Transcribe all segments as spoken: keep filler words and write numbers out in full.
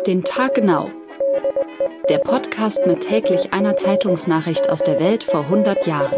Auf den Tag genau. Der Podcast mit täglich einer Zeitungsnachricht aus der Welt vor hundert Jahren.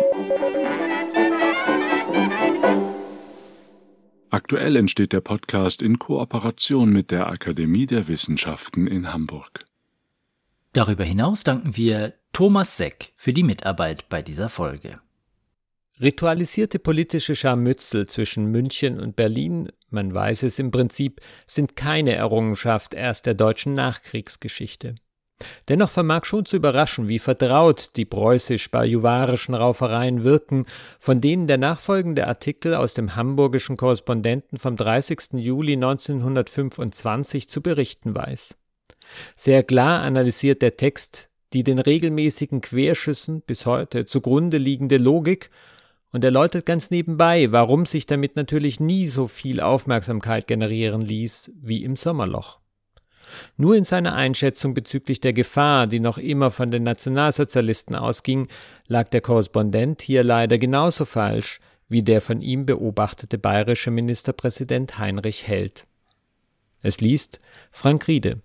Aktuell entsteht der Podcast in Kooperation mit der Akademie der Wissenschaften in Hamburg. Darüber hinaus danken wir Thomas Seck für die Mitarbeit bei dieser Folge. Ritualisierte politische Scharmützel zwischen München und Berlin, man weiß es im Prinzip, sind keine Errungenschaft erst der deutschen Nachkriegsgeschichte. Dennoch vermag schon zu überraschen, wie vertraut die preußisch-bajuwarischen Raufereien wirken, von denen der nachfolgende Artikel aus dem Hamburgischen Korrespondenten vom dreißigsten Juli neunzehnhundertfünfundzwanzig zu berichten weiß. Sehr klar analysiert der Text die den regelmäßigen Querschüssen bis heute zugrunde liegende Logik und erläutert ganz nebenbei, warum sich damit natürlich nie so viel Aufmerksamkeit generieren ließ wie im Sommerloch. Nur in seiner Einschätzung bezüglich der Gefahr, die noch immer von den Nationalsozialisten ausging, lag der Korrespondent hier leider genauso falsch wie der von ihm beobachtete bayerische Ministerpräsident Heinrich Held. Es liest Frank Riede.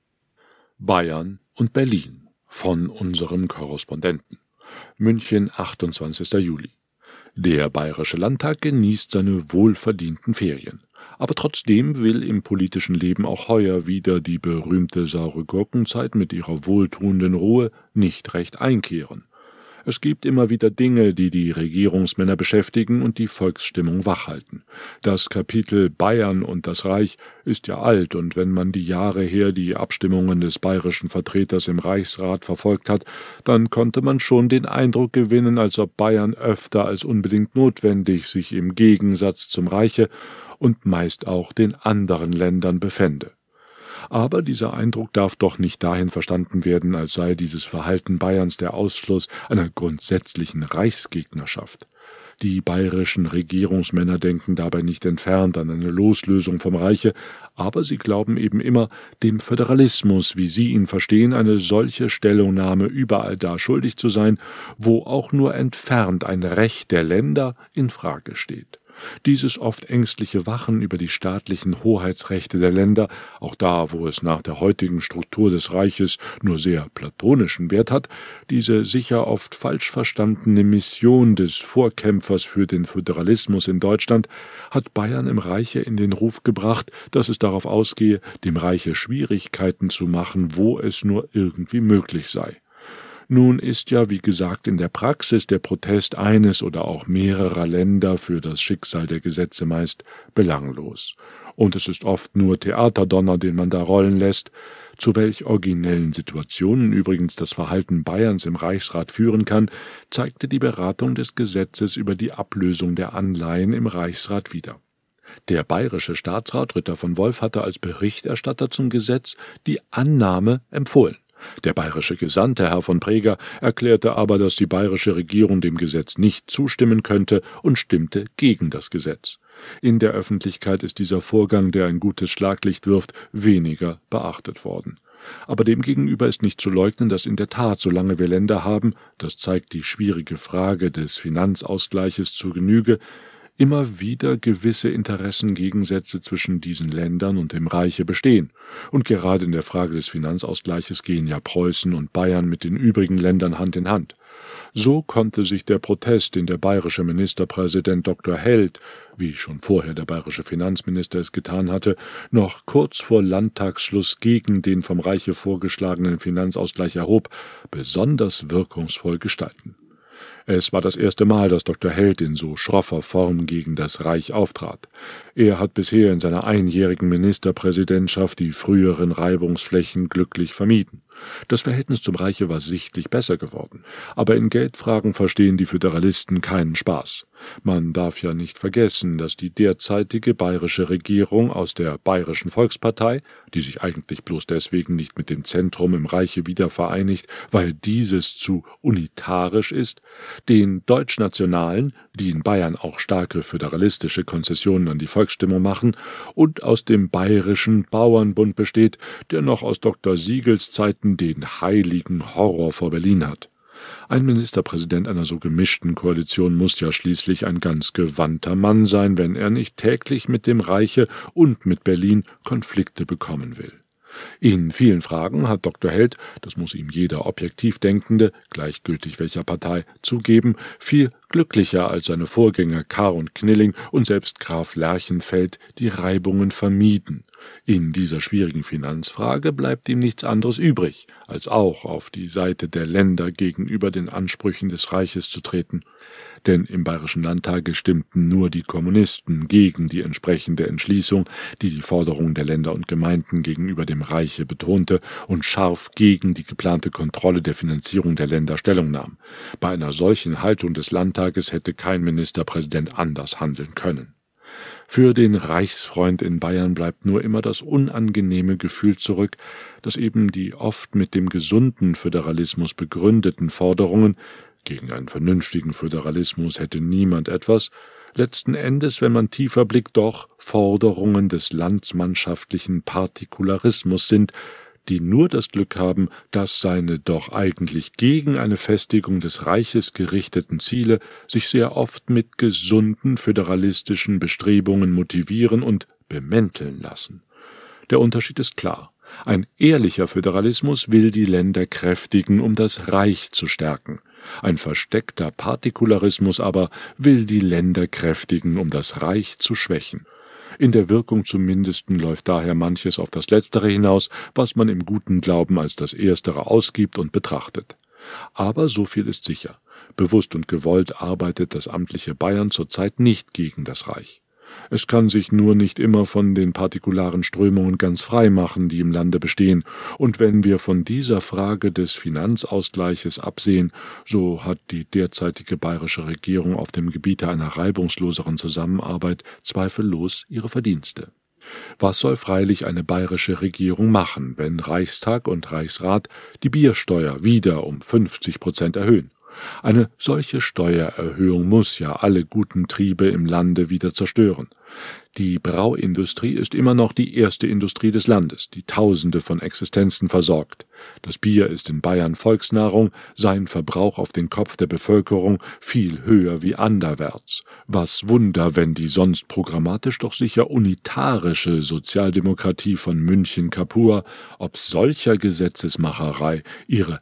Bayern und Berlin von unserem Korrespondenten. München, achtundzwanzigster Juli. Der Bayerische Landtag genießt seine wohlverdienten Ferien. Aber trotzdem will im politischen Leben auch heuer wieder die berühmte saure Gurkenzeit mit ihrer wohltuenden Ruhe nicht recht einkehren. Es gibt immer wieder Dinge, die die Regierungsmänner beschäftigen und die Volksstimmung wachhalten. Das Kapitel Bayern und das Reich ist ja alt, und wenn man die Jahre her die Abstimmungen des bayerischen Vertreters im Reichsrat verfolgt hat, dann konnte man schon den Eindruck gewinnen, als ob Bayern öfter als unbedingt notwendig sich im Gegensatz zum Reiche und meist auch den anderen Ländern befände. Aber dieser Eindruck darf doch nicht dahin verstanden werden, als sei dieses Verhalten Bayerns der Ausfluss einer grundsätzlichen Reichsgegnerschaft. Die bayerischen Regierungsmänner denken dabei nicht entfernt an eine Loslösung vom Reiche, aber sie glauben eben immer, dem Föderalismus, wie sie ihn verstehen, eine solche Stellungnahme überall da schuldig zu sein, wo auch nur entfernt ein Recht der Länder in Frage steht. Dieses oft ängstliche Wachen über die staatlichen Hoheitsrechte der Länder, auch da, wo es nach der heutigen Struktur des Reiches nur sehr platonischen Wert hat, diese sicher oft falsch verstandene Mission des Vorkämpfers für den Föderalismus in Deutschland, hat Bayern im Reiche in den Ruf gebracht, dass es darauf ausgehe, dem Reiche Schwierigkeiten zu machen, wo es nur irgendwie möglich sei. Nun ist ja, wie gesagt, in der Praxis der Protest eines oder auch mehrerer Länder für das Schicksal der Gesetze meist belanglos. Und es ist oft nur Theaterdonner, den man da rollen lässt. Zu welch originellen Situationen übrigens das Verhalten Bayerns im Reichsrat führen kann, zeigte die Beratung des Gesetzes über die Ablösung der Anleihen im Reichsrat wieder. Der bayerische Staatsrat Ritter von Wolf hatte als Berichterstatter zum Gesetz die Annahme empfohlen. Der bayerische Gesandte, Herr von Preger, erklärte aber, dass die bayerische Regierung dem Gesetz nicht zustimmen könnte und stimmte gegen das Gesetz. In der Öffentlichkeit ist dieser Vorgang, der ein gutes Schlaglicht wirft, weniger beachtet worden. Aber demgegenüber ist nicht zu leugnen, dass in der Tat, solange wir Länder haben, das zeigt die schwierige Frage des Finanzausgleiches zur Genüge, immer wieder gewisse Interessengegensätze zwischen diesen Ländern und dem Reiche bestehen. Und gerade in der Frage des Finanzausgleiches gehen ja Preußen und Bayern mit den übrigen Ländern Hand in Hand. So konnte sich der Protest, den der bayerische Ministerpräsident Doktor Held, wie schon vorher der bayerische Finanzminister es getan hatte, noch kurz vor Landtagsschluss gegen den vom Reiche vorgeschlagenen Finanzausgleich erhob, besonders wirkungsvoll gestalten. Es war das erste Mal, dass Doktor Held in so schroffer Form gegen das Reich auftrat. Er hat bisher in seiner einjährigen Ministerpräsidentschaft die früheren Reibungsflächen glücklich vermieden. Das Verhältnis zum Reiche war sichtlich besser geworden, aber in Geldfragen verstehen die Föderalisten keinen Spaß. Man darf ja nicht vergessen, dass die derzeitige bayerische Regierung aus der Bayerischen Volkspartei, die sich eigentlich bloß deswegen nicht mit dem Zentrum im Reiche wieder vereinigt, weil dieses zu unitarisch ist, den Deutschnationalen, die in Bayern auch starke föderalistische Konzessionen an die Volksstimmung machen, und aus dem Bayerischen Bauernbund besteht, der noch aus Doktor Siegels Zeiten den heiligen Horror vor Berlin hat. Ein Ministerpräsident einer so gemischten Koalition muss ja schließlich ein ganz gewandter Mann sein, wenn er nicht täglich mit dem Reiche und mit Berlin Konflikte bekommen will. In vielen Fragen hat Doktor Held, das muss ihm jeder objektiv Denkende, gleichgültig welcher Partei, zugeben, viel glücklicher als seine Vorgänger Kahr und Knilling und selbst Graf Lerchenfeld die Reibungen vermieden. In dieser schwierigen Finanzfrage bleibt ihm nichts anderes übrig, als auch auf die Seite der Länder gegenüber den Ansprüchen des Reiches zu treten. Denn im Bayerischen Landtage stimmten nur die Kommunisten gegen die entsprechende Entschließung, die die Forderungen der Länder und Gemeinden gegenüber dem Reiche betonte und scharf gegen die geplante Kontrolle der Finanzierung der Länder Stellung nahm. Bei einer solchen Haltung des Landtages hätte kein Ministerpräsident anders handeln können. Für den Reichsfreund in Bayern bleibt nur immer das unangenehme Gefühl zurück, dass eben die oft mit dem gesunden Föderalismus begründeten Forderungen, gegen einen vernünftigen Föderalismus hätte niemand etwas, letzten Endes, wenn man tiefer blickt, doch Forderungen des landsmannschaftlichen Partikularismus sind, die nur das Glück haben, dass seine doch eigentlich gegen eine Festigung des Reiches gerichteten Ziele sich sehr oft mit gesunden föderalistischen Bestrebungen motivieren und bemänteln lassen. Der Unterschied ist klar. Ein ehrlicher Föderalismus will die Länder kräftigen, um das Reich zu stärken. Ein versteckter Partikularismus aber will die Länder kräftigen, um das Reich zu schwächen. In der Wirkung zumindest läuft daher manches auf das Letztere hinaus, was man im guten Glauben als das Erstere ausgibt und betrachtet. Aber so viel ist sicher: Bewusst und gewollt arbeitet das amtliche Bayern zurzeit nicht gegen das Reich. Es kann sich nur nicht immer von den partikularen Strömungen ganz frei machen, die im Lande bestehen, und wenn wir von dieser Frage des Finanzausgleiches absehen, so hat die derzeitige bayerische Regierung auf dem Gebiete einer reibungsloseren Zusammenarbeit zweifellos ihre Verdienste. Was soll freilich eine bayerische Regierung machen, wenn Reichstag und Reichsrat die Biersteuer wieder um fünfzig Prozent erhöhen? Eine solche Steuererhöhung muss ja alle guten Triebe im Lande wieder zerstören. Die Brauindustrie ist immer noch die erste Industrie des Landes, die Tausende von Existenzen versorgt. Das Bier ist in Bayern Volksnahrung, sein Verbrauch auf den Kopf der Bevölkerung viel höher wie anderwärts. Was Wunder, wenn die sonst programmatisch doch sicher unitarische Sozialdemokratie von München-Kapur ob solcher Gesetzesmacherei ihre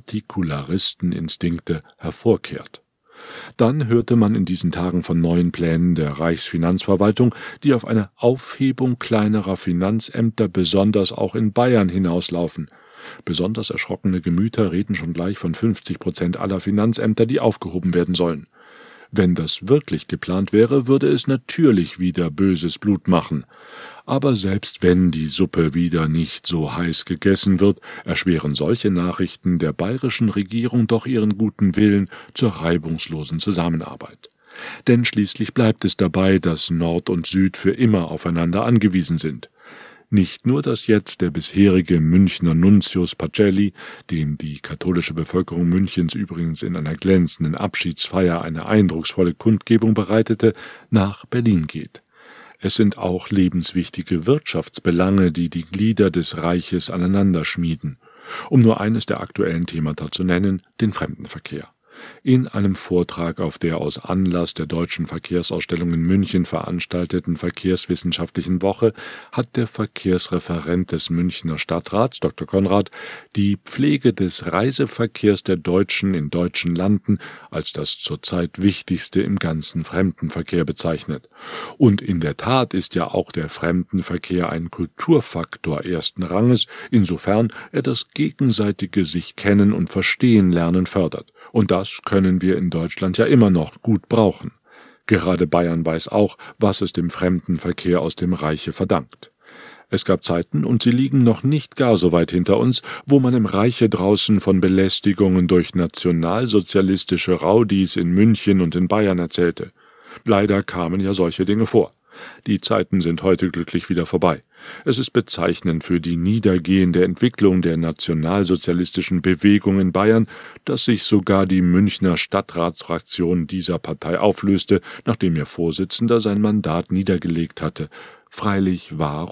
Partikularisteninstinkte hervorkehrt. Dann hörte man in diesen Tagen von neuen Plänen der Reichsfinanzverwaltung, die auf eine Aufhebung kleinerer Finanzämter besonders auch in Bayern hinauslaufen. Besonders erschrockene Gemüter reden schon gleich von fünfzig Prozent aller Finanzämter, die aufgehoben werden sollen. Wenn das wirklich geplant wäre, würde es natürlich wieder böses Blut machen. Aber selbst wenn die Suppe wieder nicht so heiß gegessen wird, erschweren solche Nachrichten der bayerischen Regierung doch ihren guten Willen zur reibungslosen Zusammenarbeit. Denn schließlich bleibt es dabei, dass Nord und Süd für immer aufeinander angewiesen sind. Nicht nur, dass jetzt der bisherige Münchner Nuntius Pacelli, dem die katholische Bevölkerung Münchens übrigens in einer glänzenden Abschiedsfeier eine eindrucksvolle Kundgebung bereitete, nach Berlin geht. Es sind auch lebenswichtige Wirtschaftsbelange, die die Glieder des Reiches aneinander schmieden. Um nur eines der aktuellen Themata zu nennen, den Fremdenverkehr. In einem Vortrag auf der aus Anlass der Deutschen Verkehrsausstellung in München veranstalteten Verkehrswissenschaftlichen Woche hat der Verkehrsreferent des Münchner Stadtrats, Doktor Konrad, die Pflege des Reiseverkehrs der Deutschen in deutschen Landen als das zurzeit Wichtigste im ganzen Fremdenverkehr bezeichnet. Und in der Tat ist ja auch der Fremdenverkehr ein Kulturfaktor ersten Ranges, insofern er das gegenseitige sich kennen und verstehen lernen fördert. Und das können wir in Deutschland ja immer noch gut brauchen. Gerade Bayern weiß auch, was es dem Fremdenverkehr aus dem Reiche verdankt. Es gab Zeiten, und sie liegen noch nicht gar so weit hinter uns, wo man im Reiche draußen von Belästigungen durch nationalsozialistische Raudis in München und in Bayern erzählte. Leider kamen ja solche Dinge vor. Die Zeiten sind heute glücklich wieder vorbei. Es ist bezeichnend für die niedergehende Entwicklung der nationalsozialistischen Bewegung in Bayern, dass sich sogar die Münchner Stadtratsfraktion dieser Partei auflöste, nachdem ihr Vorsitzender sein Mandat niedergelegt hatte. Freilich warum?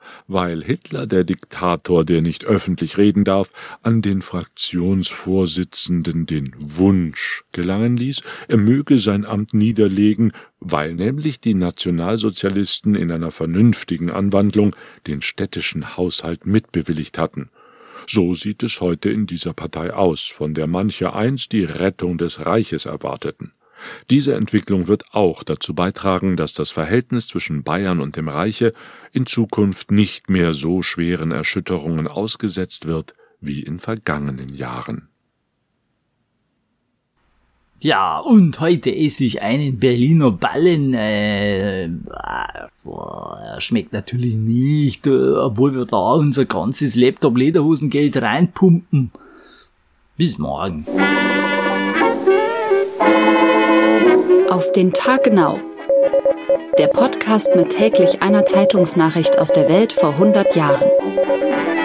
weil Hitler, der Diktator, der nicht öffentlich reden darf, an den Fraktionsvorsitzenden den Wunsch gelangen ließ, er möge sein Amt niederlegen, weil nämlich die Nationalsozialisten in einer vernünftigen Anwandlung den städtischen Haushalt mitbewilligt hatten. So sieht es heute in dieser Partei aus, von der manche einst die Rettung des Reiches erwarteten. Diese Entwicklung wird auch dazu beitragen, dass das Verhältnis zwischen Bayern und dem Reiche in Zukunft nicht mehr so schweren Erschütterungen ausgesetzt wird wie in vergangenen Jahren. Ja, und heute esse ich einen Berliner Ballen. Äh, boah, schmeckt natürlich nicht, obwohl wir da unser ganzes Laptop-Lederhosengeld reinpumpen. Bis morgen. Auf den Tag genau. Der Podcast mit täglich einer Zeitungsnachricht aus der Welt vor hundert Jahren.